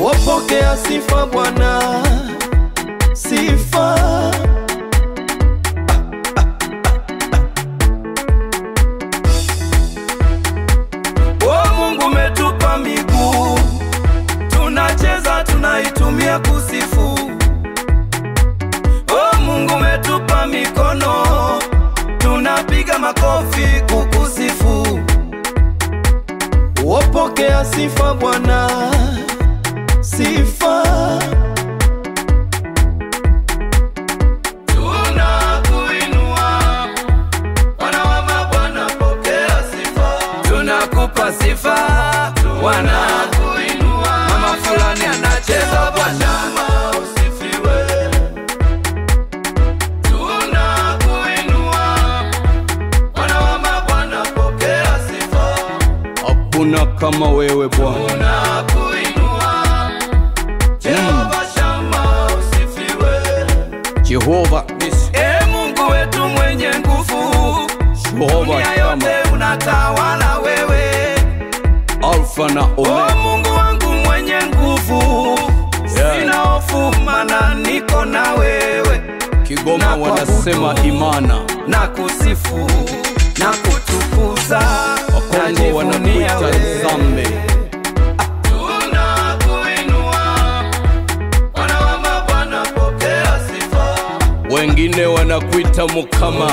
Wapokea sifa Bwana, sifa. O Mungu umetupa miguu, tunacheza tunaitumia kusifu. O Mungu umetupa mikono, tunapiga makofi kukusifu. Wapokea sifa Bwana, sifa. Tunakuinua Bwana wa mabwana, pokea sifa. Tunakupa sifa Bwana, mama fulani anacheza Bwana, usifiwe. Tunakuinua Bwana wa mabwana, pokea sifa. Hakuna kama wewe Bwana. Jehova Nisi. Mungu wetu mwenye nguvu, dunia yote unatawala wewe, Alfa na Omega. Mungu wangu mwenye nguvu, sina hofu maana niko na wewe. Kigoma wanasema imana, na kusifu na kutukuza, Wakongo wanakuita Zambe. Wengine wanakuita Mukama.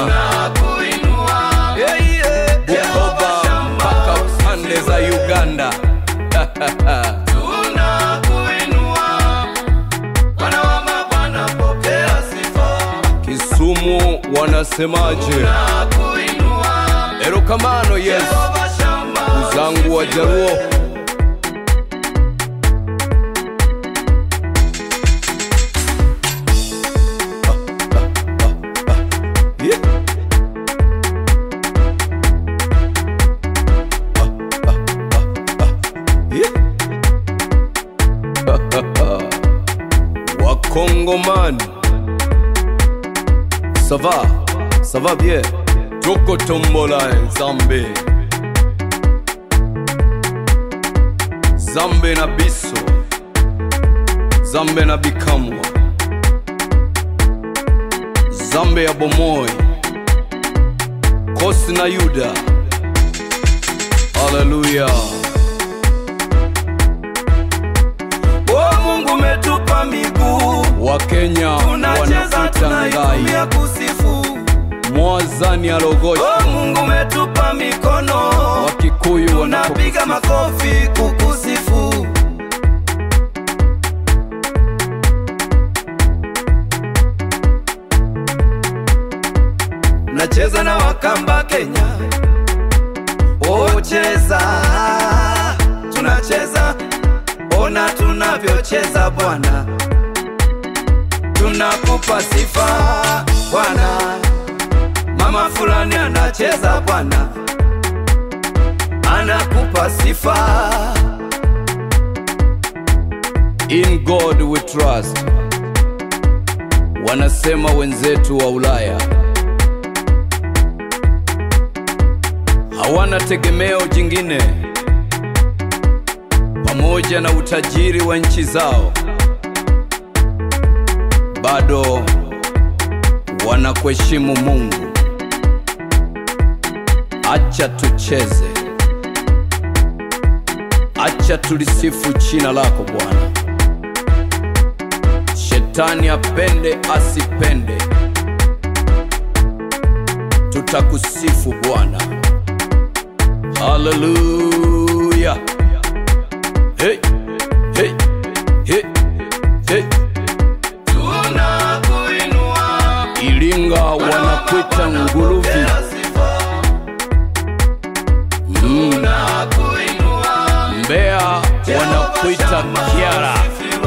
Bukoba mpaka pande za Uganda. Kisumu wanasemaje? Erokamano Yesu, uzangu wa Jaruo. Wakongomani, ça va bien. Joko tombola Zambe, Zambe na biso, Zambe na bikamwa, Zambe ya bomoi, Kosi na Yuda. Hallelujah. Mungu umetupa miguu, Wakenya wanakuita tunaitumia kusifu. Mwazani Alogoshi. Mungu umetupa mikono, Wakikuyu tunapiga makofi kukusifu. Nacheza na Wakamba Kenya, cheza, tunacheza, ona tunavyocheza Bwana, tunakupa sifa Bwana. Mama fulani anacheza Bwana, anakupa sifa. In God we trust, wanasema wenzetu wa Ulaya. Hawana tegemeo jingine pamoja na utajiri wa nchi zao, bado wanakuheshimu Mungu. Acha tucheze, acha tulisifu jina lako Bwana. Shetani apende asipende, tutakusifu Bwana. Hallelujah. Hey, hey, hey, hey. Tunakuinua. Iringa wanakuita Nguruvi. Mbeya wanakuita Kiara.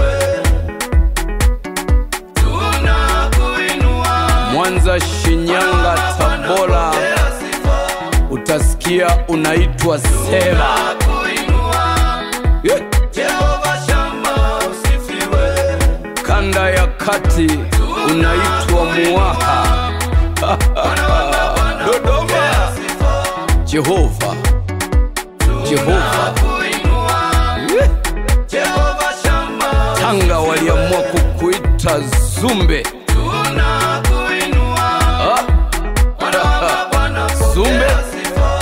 Mwanza, Shinyanga, Tabora utasikia unaitwa Seva. Yeah. Kanda ya kati unaitwa Muaha. Dodoma, Jehova, Jehova. Jehova Shama. Dr. Zumbe. Tunakuinua. Wana wa Bwana Zumbe. pokea sifa.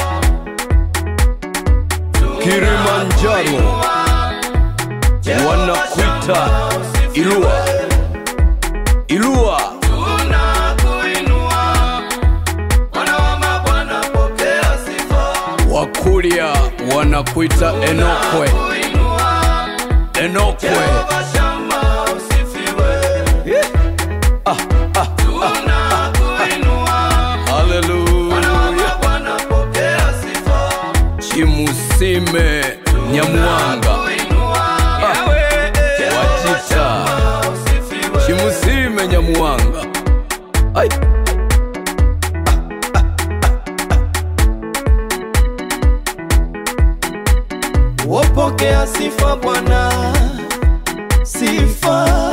Kilimanjaro wanakuita Ilua. Ilua. Tunakuinua. Wana wa Bwana pokea sifa. Wakulia wanakuita Enokwe. Enokwe. Jehova Shama usifiwe. Tunakuinua. Haleluya. Wana wa Bwana pokea sifa. Chimusime Nyamwanga. Wachita Chimusime Nyamwanga. Ai. Wapokea sifa Bwana, sifa